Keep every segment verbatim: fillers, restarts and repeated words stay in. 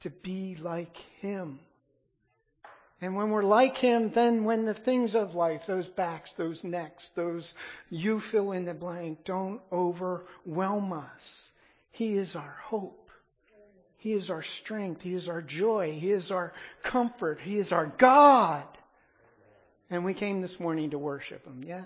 to be like Him. And when we're like Him, then when the things of life, those backs, those necks, those you fill in the blank, don't overwhelm us. He is our hope. He is our strength. He is our joy. He is our comfort. He is our God. And we came this morning to worship Him. Yes?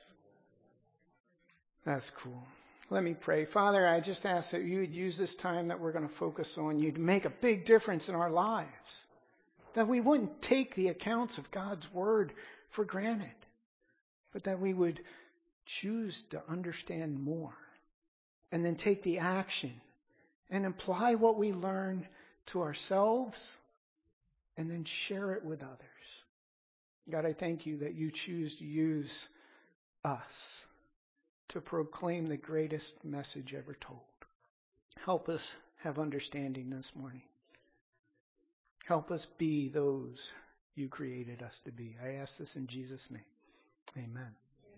That's cool. Let me pray. Father, I just ask that you would use this time that we're going to focus on you to make a big difference in our lives. That we wouldn't take the accounts of God's Word for granted, but that we would choose to understand more and then take the action and apply what we learn to ourselves and then share it with others. God, I thank you that you choose to use us to proclaim the greatest message ever told. Help us have understanding this morning. Help us be those you created us to be. I ask this in Jesus' name. Amen. Amen.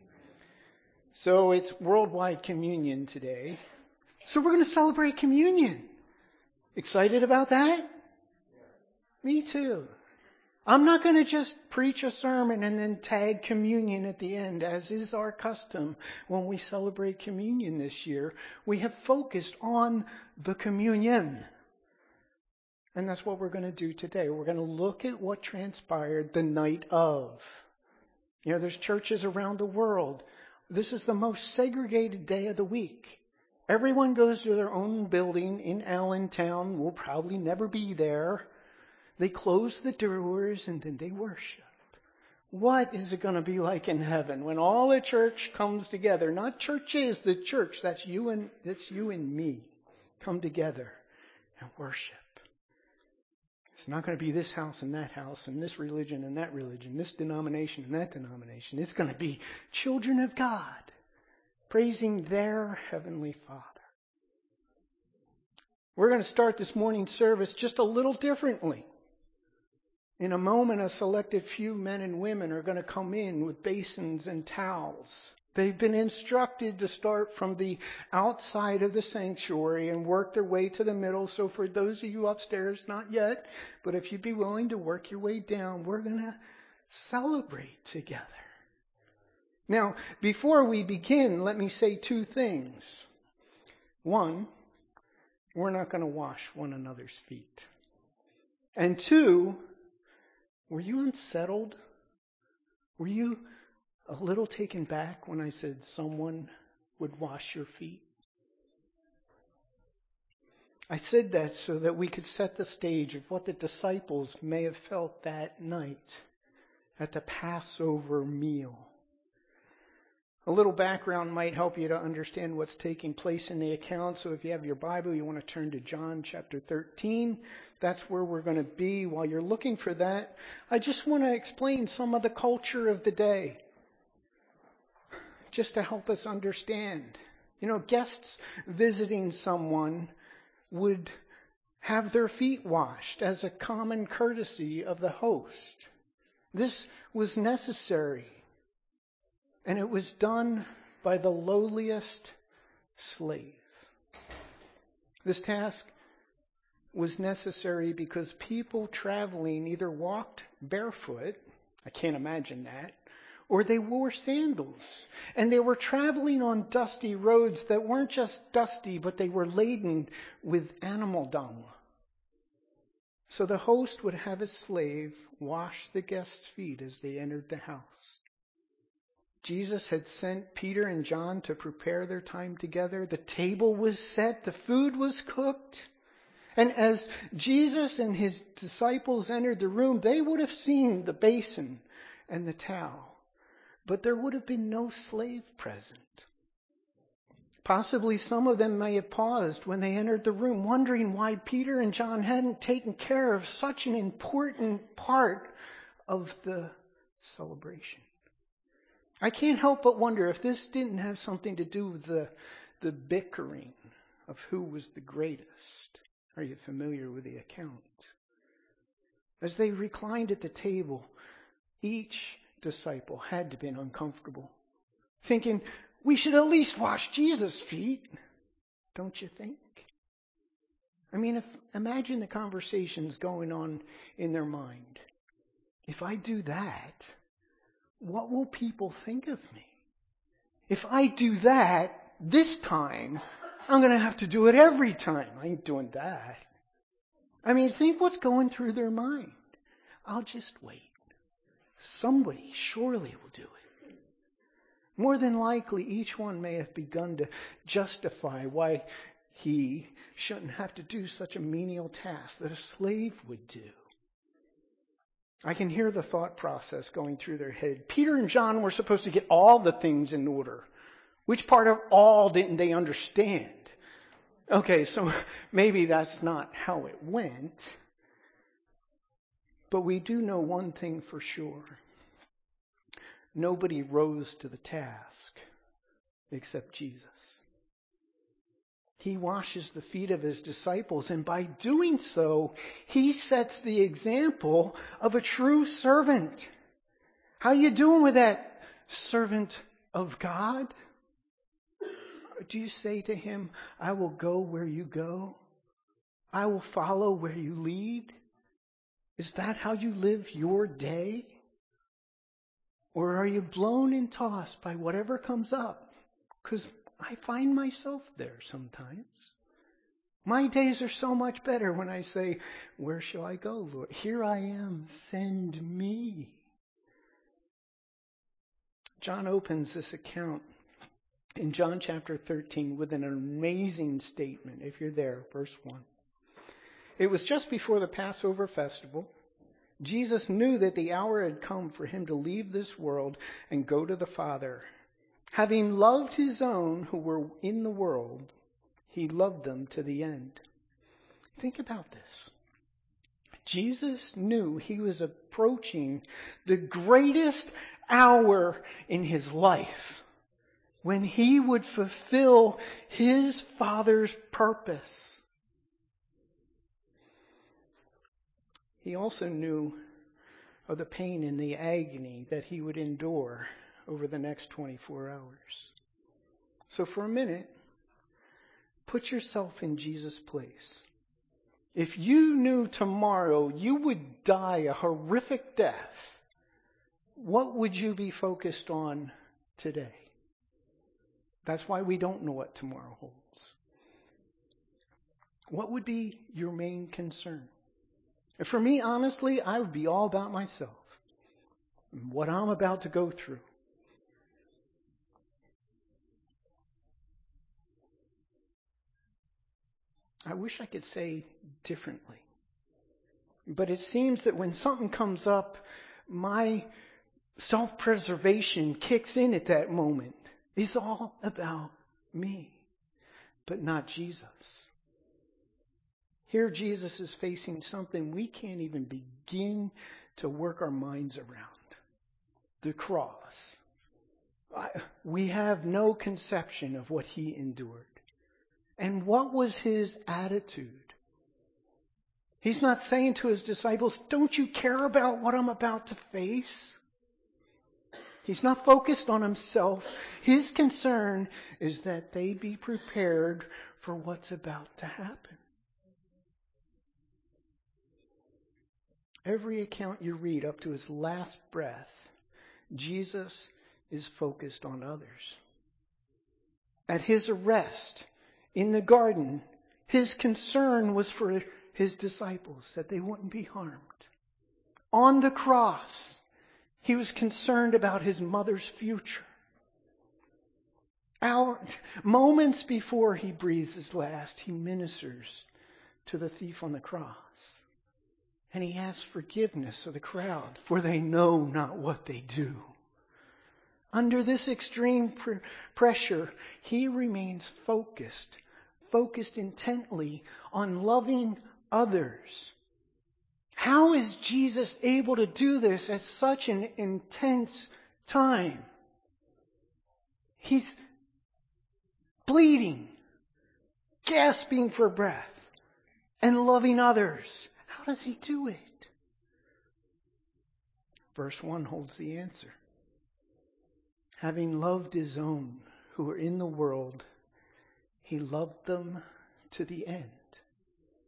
So it's Worldwide Communion today. So we're going to celebrate communion. Excited about that? Yes. Me too. I'm not going to just preach a sermon and then tag communion at the end, as is our custom when we celebrate communion this year. We have focused on the communion. And that's what we're going to do today. We're going to look at what transpired the night of. You know, there's churches around the world. This is the most segregated day of the week. Everyone goes to their own building in Allentown. We'll probably never be there. They close the doors and then they worship. What is it going to be like in heaven when all the church comes together? Not churches, the church. That's you and that's you and me. Come together and worship. It's not going to be this house and that house and this religion and that religion, this denomination and that denomination. It's going to be children of God praising their Heavenly Father. We're going to start this morning's service just a little differently. In a moment, a selected few men and women are going to come in with basins and towels. They've been instructed to start from the outside of the sanctuary and work their way to the middle. So for those of you upstairs, not yet, but if you'd be willing to work your way down, we're going to celebrate together. Now, before we begin, let me say two things. One, we're not going to wash one another's feet. And two, were you unsettled? Were you a little taken back when I said someone would wash your feet? I said that so that we could set the stage of what the disciples may have felt that night at the Passover meal. A little background might help you to understand what's taking place in the account. So if you have your Bible, you want to turn to John chapter thirteen. That's where we're going to be. While you're looking for that, I just want to explain some of the culture of the day, just to help us understand. You know, guests visiting someone would have their feet washed as a common courtesy of the host. This was necessary. And it was done by the lowliest slave. This task was necessary because people traveling either walked barefoot, I can't imagine that, or they wore sandals. And they were traveling on dusty roads that weren't just dusty, but they were laden with animal dung. So the host would have his slave wash the guests' feet as they entered the house. Jesus had sent Peter and John to prepare their time together. The table was set. The food was cooked. And as Jesus and his disciples entered the room, they would have seen the basin and the towel. But there would have been no slave present. Possibly some of them may have paused when they entered the room, wondering why Peter and John hadn't taken care of such an important part of the celebration. I can't help but wonder if this didn't have something to do with the, the bickering of who was the greatest. Are you familiar with the account? As they reclined at the table, each disciple had to have been uncomfortable, thinking, we should at least wash Jesus' feet, don't you think? I mean, if imagine the conversations going on in their mind. If I do that, what will people think of me? If I do that this time, I'm going to have to do it every time. I ain't doing that. I mean, think what's going through their mind. I'll just wait. Somebody surely will do it. More than likely, each one may have begun to justify why he shouldn't have to do such a menial task that a slave would do. I can hear the thought process going through their head. Peter and John were supposed to get all the things in order. Which part of all didn't they understand? Okay, so maybe that's not how it went. But we do know one thing for sure. Nobody rose to the task except Jesus. He washes the feet of his disciples, and by doing so, he sets the example of a true servant. How you doing with that, servant of God? Do you say to him, I will go where you go? I will follow where you lead? Is that how you live your day? Or are you blown and tossed by whatever comes up? Because I find myself there sometimes. My days are so much better when I say, where shall I go, Lord? Here I am, send me. John opens this account in John chapter thirteen with an amazing statement. If you're there, verse one. It was just before the Passover festival. Jesus knew that the hour had come for him to leave this world and go to the Father. Having loved his own who were in the world, he loved them to the end. Think about this. Jesus knew he was approaching the greatest hour in his life when he would fulfill his Father's purpose. He also knew of the pain and the agony that he would endure over the next twenty-four hours. So for a minute, put yourself in Jesus' place. If you knew tomorrow you would die a horrific death, what would you be focused on today? That's why we don't know what tomorrow holds. What would be your main concern? And for me, honestly, I would be all about myself. What I'm about to go through. I wish I could say differently. But it seems that when something comes up, my self-preservation kicks in at that moment. It's all about me, but not Jesus. Here Jesus is facing something we can't even begin to work our minds around. The cross. I, we have no conception of what he endured. And what was his attitude? He's not saying to his disciples, don't you care about what I'm about to face? He's not focused on himself. His concern is that they be prepared for what's about to happen. Every account you read up to his last breath, Jesus is focused on others. At his arrest in the garden, his concern was for his disciples, that they wouldn't be harmed. On the cross, he was concerned about his mother's future. Hour, moments before he breathes his last, he ministers to the thief on the cross. And he asks forgiveness of the crowd, for they know not what they do. Under this extreme pr- pressure, he remains focused, focused intently on loving others. How is Jesus able to do this at such an intense time? He's bleeding, gasping for breath, and loving others. How does he do it? Verse one holds the answer. Having loved his own who were in the world, he loved them to the end.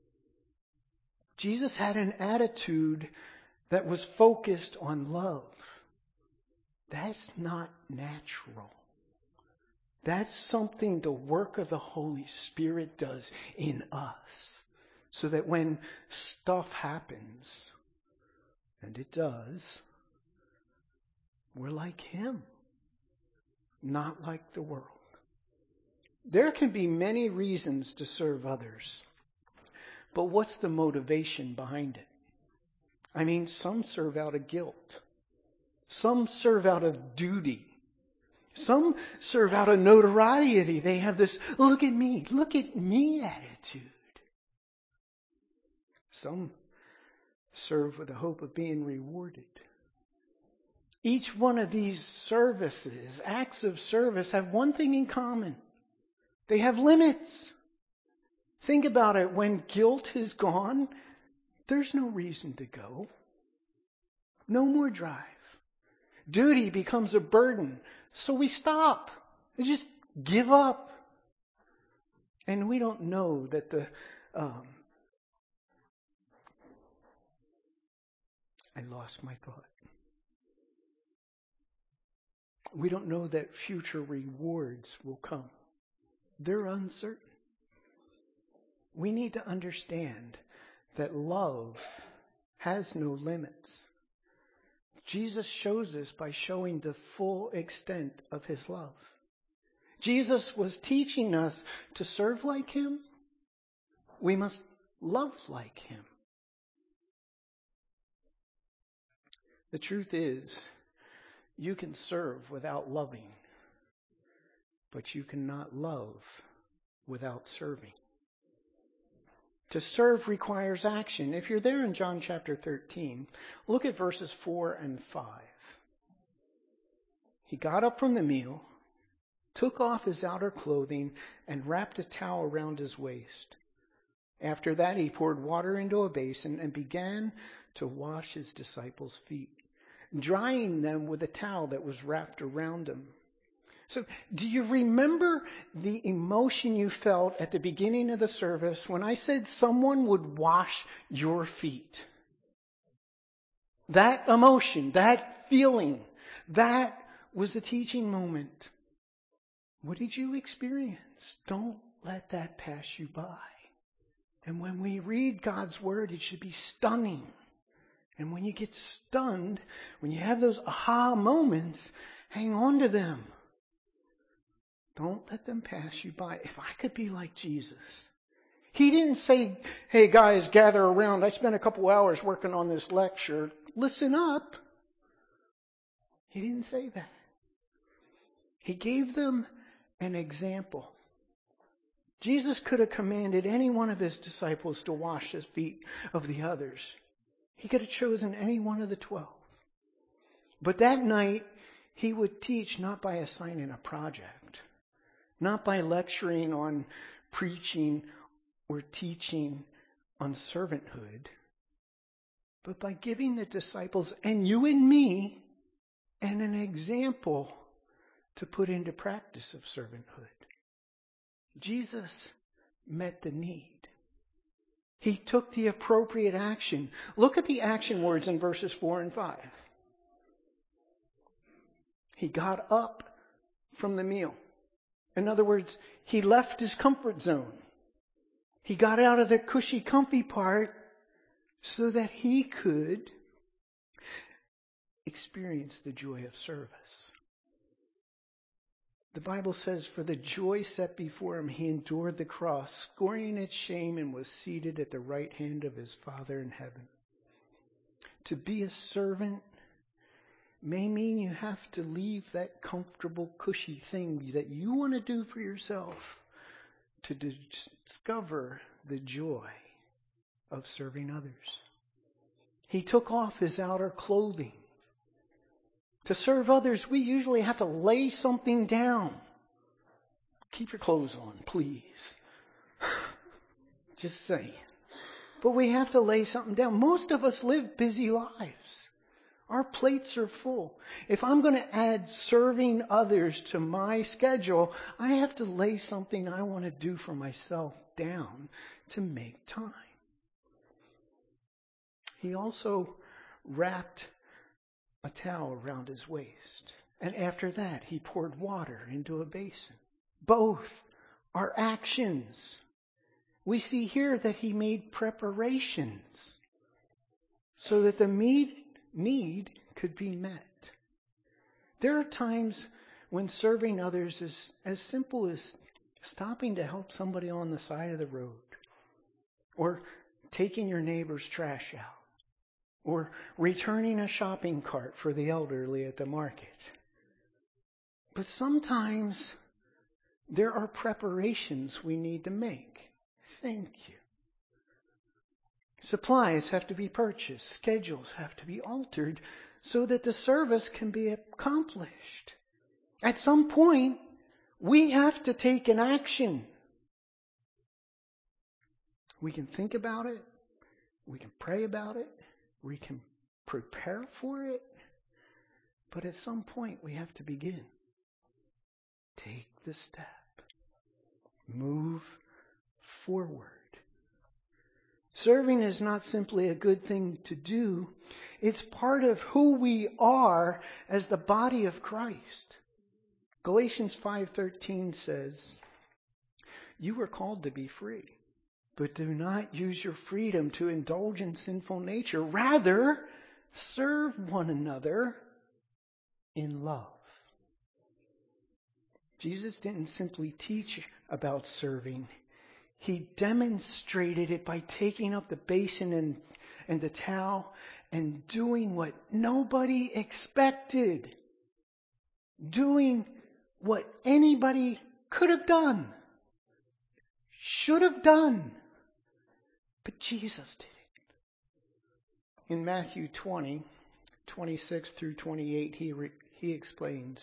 Jesus had an attitude that was focused on love. That's not natural. That's something the work of the Holy Spirit does in us. So that when stuff happens, and it does, we're like Him, not like the world. There can be many reasons to serve others, but what's the motivation behind it? I mean, some serve out of guilt. Some serve out of duty. Some serve out of notoriety. They have this, look at me, look at me attitude. Some serve with the hope of being rewarded. Each one of these services, acts of service, have one thing in common. They have limits. Think about it. When guilt is gone, there's no reason to go. No more drive. Duty becomes a burden. So we stop. We just give up. And we don't know that the... Um, I lost my thought. We don't know that future rewards will come. They're uncertain. We need to understand that love has no limits. Jesus shows this by showing the full extent of His love. Jesus was teaching us to serve like Him. We must love like Him. The truth is, you can serve without loving, but you cannot love without serving. To serve requires action. If you're there in John chapter thirteen, look at verses four and five. He got up from the meal, took off his outer clothing, and wrapped a towel around his waist. After that, he poured water into a basin and began to wash his disciples' feet, drying them with a towel that was wrapped around him. So, do you remember the emotion you felt at the beginning of the service when I said someone would wash your feet? That emotion, that feeling, that was the teaching moment. What did you experience? Don't let that pass you by. And when we read God's Word, it should be stunning. And when you get stunned, when you have those aha moments, hang on to them. Don't let them pass you by. If I could be like Jesus. He didn't say, hey guys, gather around. I spent a couple hours working on this lecture. Listen up. He didn't say that. He gave them an example. Jesus could have commanded any one of his disciples to wash the feet of the others. He could have chosen any one of the twelve. But that night, he would teach not by assigning a project, not by lecturing on preaching or teaching on servanthood, but by giving the disciples and you and me and an example to put into practice of servanthood. Jesus met the need. He took the appropriate action. Look at the action words in verses four and five. He got up from the meal. In other words, he left his comfort zone. He got out of the cushy, comfy part so that he could experience the joy of service. The Bible says, for the joy set before him, he endured the cross, scorning its shame, and was seated at the right hand of his Father in heaven. To be a servant may mean you have to leave that comfortable, cushy thing that you want to do for yourself to discover the joy of serving others. He took off his outer clothing. To serve others, we usually have to lay something down. Keep your clothes on, please. Just saying. But we have to lay something down. Most of us live busy lives. Our plates are full. If I'm going to add serving others to my schedule, I have to lay something I want to do for myself down to make time. He also wrapped a towel around his waist. And after that, he poured water into a basin. Both are actions. We see here that he made preparations so that the need could be met. There are times when serving others is as simple as stopping to help somebody on the side of the road, or taking your neighbor's trash out, or returning a shopping cart for the elderly at the market. But sometimes there are preparations we need to make. Thank you. Supplies have to be purchased. Schedules have to be altered so that the service can be accomplished. At some point, we have to take an action. We can think about it. We can pray about it. We can prepare for it. But at some point, we have to begin. Take the step. Move forward. Serving is not simply a good thing to do. It's part of who we are as the body of Christ. Galatians five thirteen says, "You were called to be free, but do not use your freedom to indulge in sinful nature. Rather, serve one another in love." Jesus didn't simply teach about serving. He demonstrated it by taking up the basin and, and the towel and doing what nobody expected. Doing what anybody could have done, should have done. But Jesus did it. In Matthew twenty, twenty-six through twenty-eight, he, re, he explains,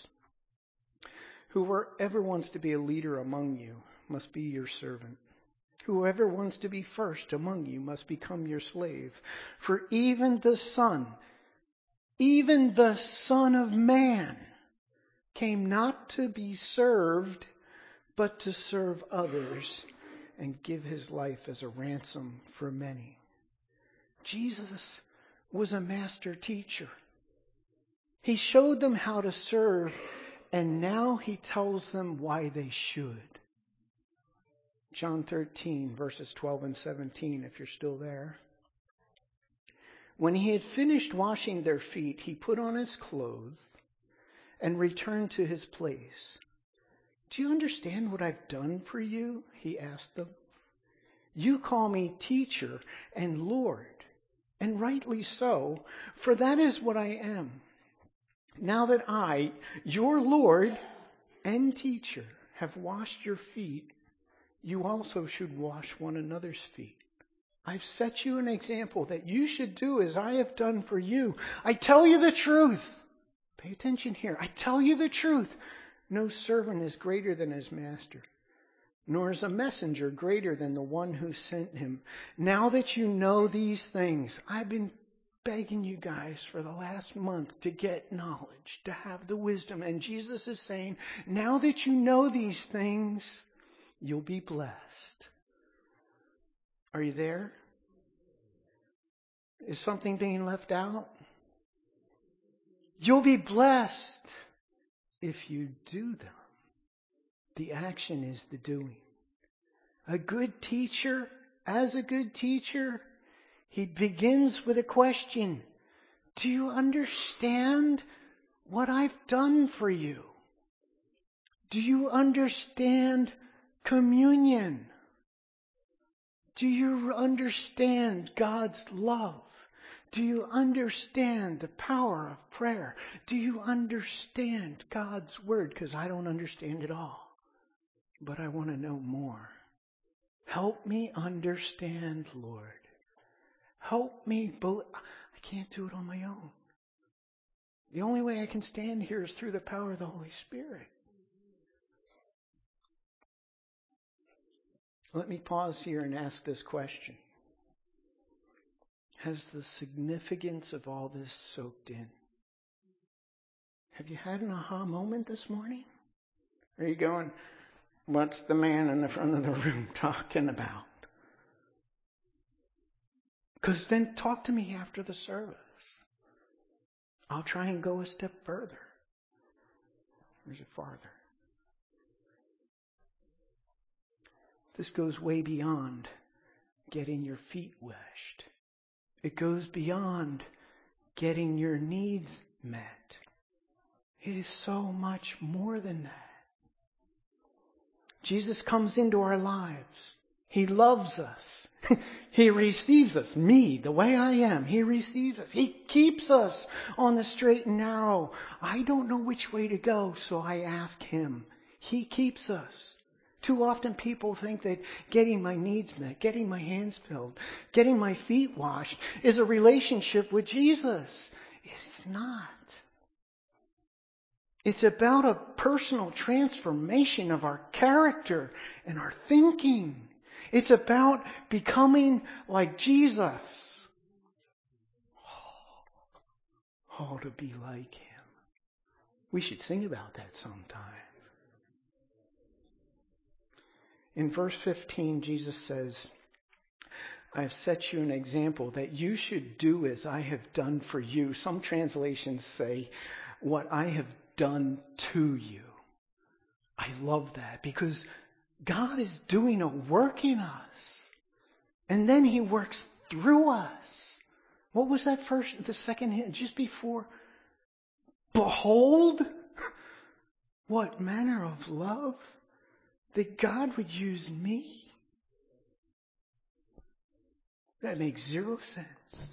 "Whoever wants to be a leader among you must be your servant. Whoever wants to be first among you must become your slave. For even the Son, even the Son of Man, came not to be served, but to serve others and give his life as a ransom for many." Jesus was a master teacher. He showed them how to serve, and now he tells them why they should. John thirteen, verses twelve and seventeen, if you're still there. "When he had finished washing their feet, he put on his clothes and returned to his place. 'Do you understand what I've done for you?' he asked them. 'You call me teacher and Lord, and rightly so, for that is what I am. Now that I, your Lord and teacher, have washed your feet, you also should wash one another's feet. I've set you an example that you should do as I have done for you. I tell you the truth.'" Pay attention here. "I tell you the truth. No servant is greater than his master, nor is a messenger greater than the one who sent him. Now that you know these things," I've been begging you guys for the last month to get knowledge, to have the wisdom. And Jesus is saying, now that you know these things, you'll be blessed. Are you there? Is something being left out? You'll be blessed if you do them. The action is the doing. A good teacher, as a good teacher, he begins with a question. Do you understand what I've done for you? Do you understand communion? Do you understand God's love? Do you understand the power of prayer? Do you understand God's word? Because I don't understand it all, but I want to know more. Help me understand, Lord. Help me. Be- I can't do it on my own. The only way I can stand here is through the power of the Holy Spirit. Let me pause here and ask this question. Has the significance of all this soaked in? Have you had an aha moment this morning? Are you going, what's the man in the front of the room talking about? Because then talk to me after the service. I'll try and go a step further. Or is it farther? This goes way beyond getting your feet washed. It goes beyond getting your needs met. It is so much more than that. Jesus comes into our lives. He loves us. He receives us. Me, the way I am, He receives us. He keeps us on the straight and narrow. I don't know which way to go, so I ask Him. He keeps us. Too often people think that getting my needs met, getting my hands filled, getting my feet washed is a relationship with Jesus. It is not. It's about a personal transformation of our character and our thinking. It's about becoming like Jesus. Oh, oh, to be like Him. We should sing about that sometime. In verse fifteen, Jesus says, I have set you an example that you should do as I have done for you. Some translations say, what I have done to you. I love that because God is doing a work in us. And then He works through us. What was that first, the second hint, just before? Behold, what manner of love that God would use me. That makes zero sense.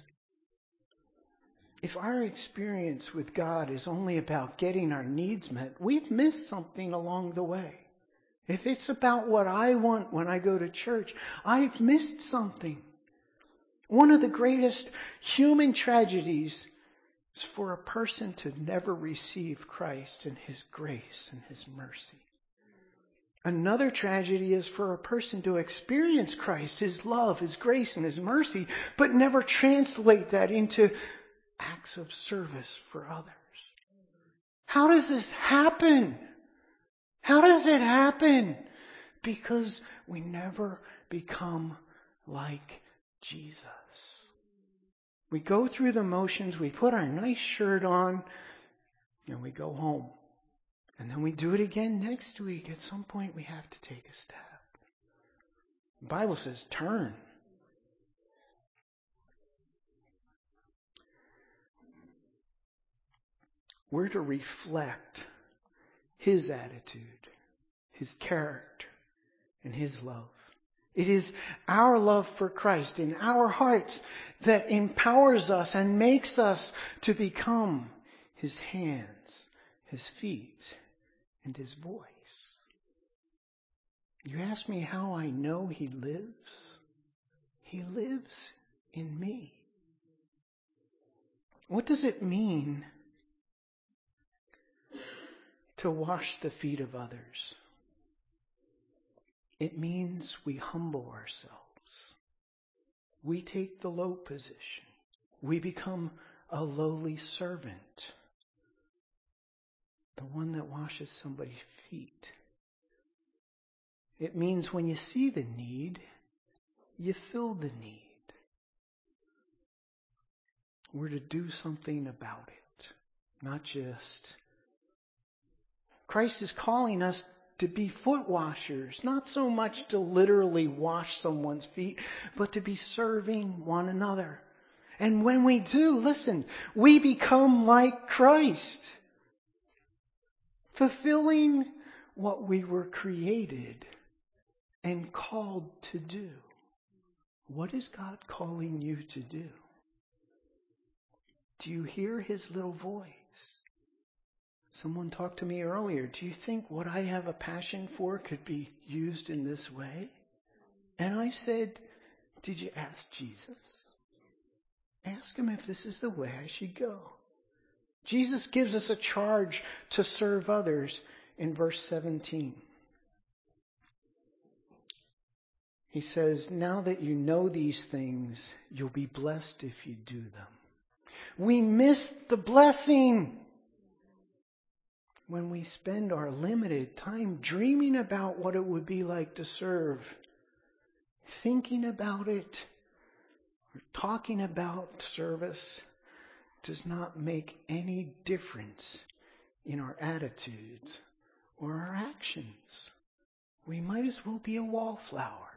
If our experience with God is only about getting our needs met, we've missed something along the way. If it's about what I want when I go to church, I've missed something. One of the greatest human tragedies is for a person to never receive Christ and His grace and His mercy. Another tragedy is for a person to experience Christ, His love, His grace, and His mercy, but never translate that into acts of service for others. How does this happen? How does it happen? Because we never become like Jesus. We go through the motions, we put our nice shirt on, and we go home. And then we do it again next week. At some point we have to take a step. The Bible says turn. We're to reflect His attitude, His character, and His love. It is our love for Christ in our hearts that empowers us and makes us to become His hands, His feet, and His voice. You ask me how I know He lives? He lives in me. What does it mean to wash the feet of others? It means we humble ourselves. We take the low position. We become a lowly servant. The one that washes somebody's feet. It means when you see the need, you fill the need. We're to do something about it. Not just... Christ is calling us to be foot washers, not so much to literally wash someone's feet, but to be serving one another. And when we do, listen, we become like Christ, fulfilling what we were created and called to do. What is God calling you to do? Do you hear His little voice? Someone talked to me earlier. Do you think what I have a passion for could be used in this way? And I said, did you ask Jesus? Ask Him if this is the way I should go. Jesus gives us a charge to serve others in verse seventeen. He says, now that you know these things, you'll be blessed if you do them. We miss the blessing when we spend our limited time dreaming about what it would be like to serve, thinking about it, Talking about service does not make any difference in our attitudes or our actions. We might as well be a wallflower.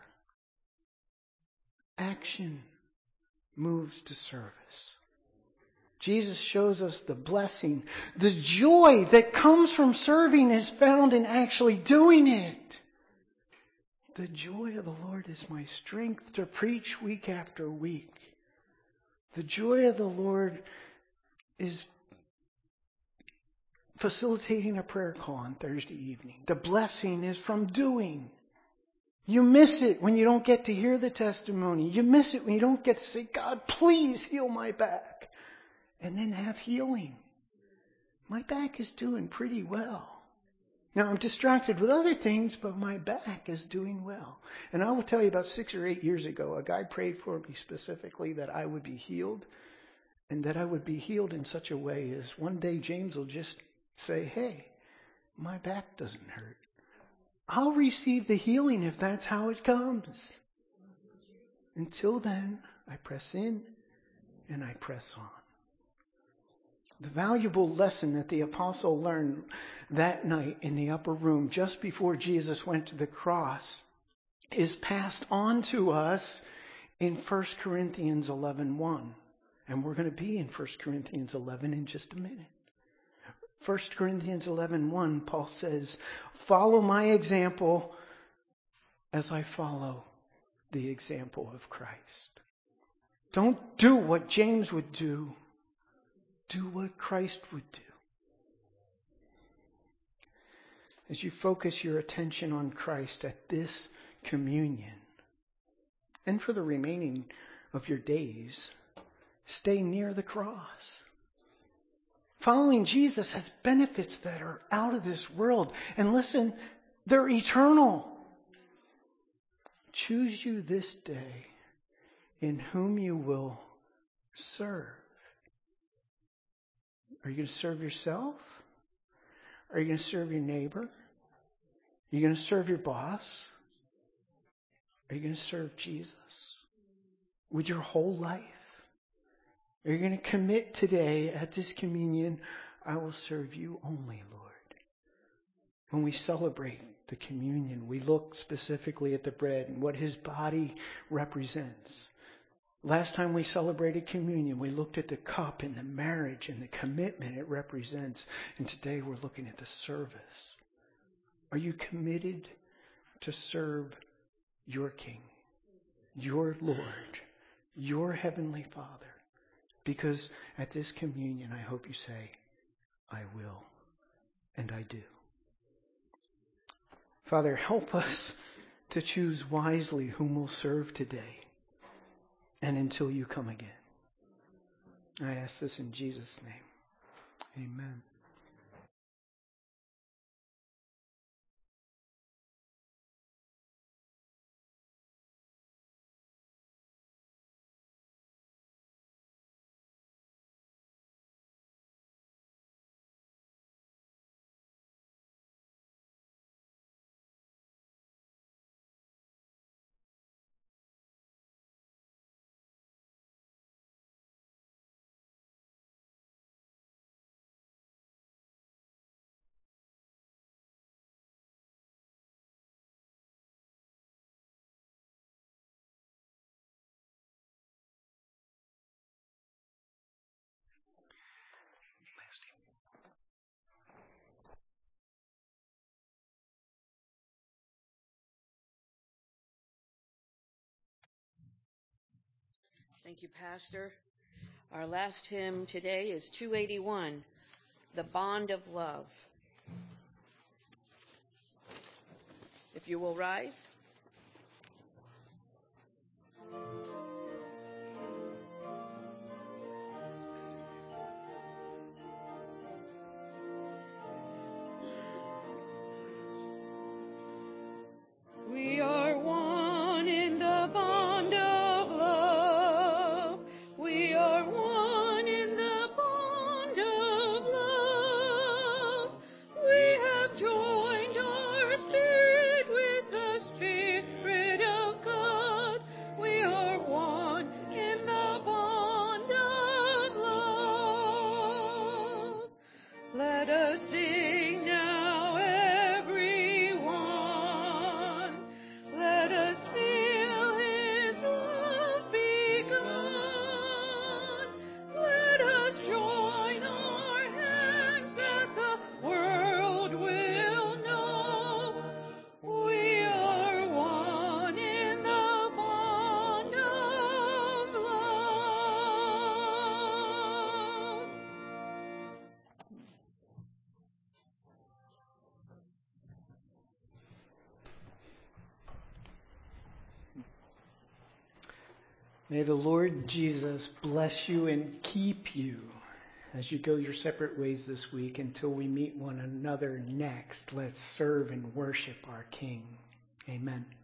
Action moves to service. Jesus shows us the blessing. The joy that comes from serving is found in actually doing it. The joy of the Lord is my strength to preach week after week. The joy of the Lord is facilitating a prayer call on Thursday evening. The blessing is from doing. You miss it when you don't get to hear the testimony. You miss it when you don't get to say, God, please heal my back. And then have healing. My back is doing pretty well. Now I'm distracted with other things, but my back is doing well. And I will tell you, about six or eight years ago, a guy prayed for me specifically that I would be healed. And that I would be healed in such a way as one day James will just say, hey, my back doesn't hurt. I'll receive the healing if that's how it comes. Until then, I press in and I press on. The valuable lesson that the apostle learned that night in the upper room just before Jesus went to the cross is passed on to us in First Corinthians eleven one. And we're going to be in First Corinthians eleven in just a minute. First Corinthians eleven one, Paul says, follow my example as I follow the example of Christ. Don't do what James would do. Do what Christ would do. As you focus your attention on Christ at this communion, and for the remaining of your days, stay near the cross. Following Jesus has benefits that are out of this world. And listen, they're eternal. Choose you this day in whom you will serve. Are you going to serve yourself? Are you going to serve your neighbor? Are you going to serve your boss? Are you going to serve Jesus with your whole life? Are you going to commit today at this communion, I will serve you only, Lord? When we celebrate the communion, we look specifically at the bread and what his body represents. Last time we celebrated communion, we looked at the cup and the marriage and the commitment it represents. And today we're looking at the service. Are you committed to serve your King, your Lord, your Heavenly Father? Because at this communion, I hope you say, I will, and I do. Father, help us to choose wisely whom we'll serve today and until you come again. I ask this in Jesus' name. Amen. Thank you, Pastor. Our last hymn today is two eighty-one, The Bond of Love. If you will rise. We are one in the bond of love. We are one in the bond of love. We have joined our spirit with the Spirit of God. We are May the Lord Jesus bless you and keep you as you go your separate ways this week until we meet one another next. Let's serve and worship our King. Amen.